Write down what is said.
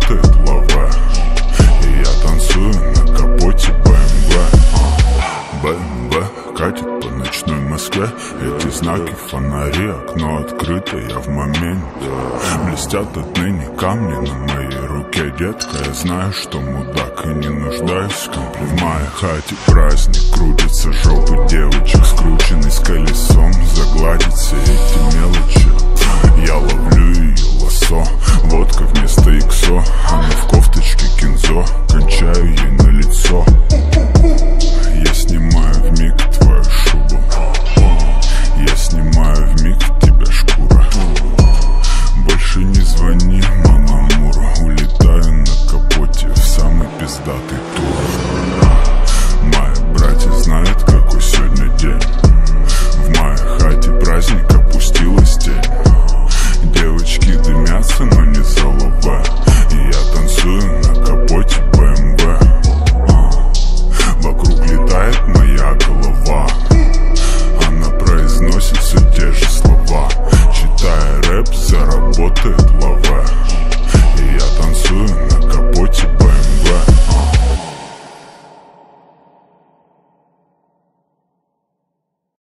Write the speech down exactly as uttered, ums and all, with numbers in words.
заработает лава. И я танцую на капоте бэ эм вэ. бэ эм вэ катит по ночной Москве. Эти знаки, фонари, окно открыто, я в моменте. Блестят отныне камни на моей руке, детка. Я знаю, что мудак и не нуждаюсь в комплиментах. В моей хате праздник, крутятся жопы девочек, скрученный с колесом, загладить все эти мелочи. Я ловлю ее лассо, водка вместо иксо. Она в кофточке кинзо, кончаю ей на лицо. Я снимаю вмиг твою шубу, я снимаю вмиг тебя шкура. Больше не звони, мамамура. Улетаю на капоте в самый пиздатый тур. Мои братья знают, какой сегодня день. В моей хате праздник, опустилась тень. Девочки дымятся, но не залова. И я танцую на капоте бэ эм вэ. Вокруг летает моя голова. Она произносит все те же слова. Читая рэп, заработает лава.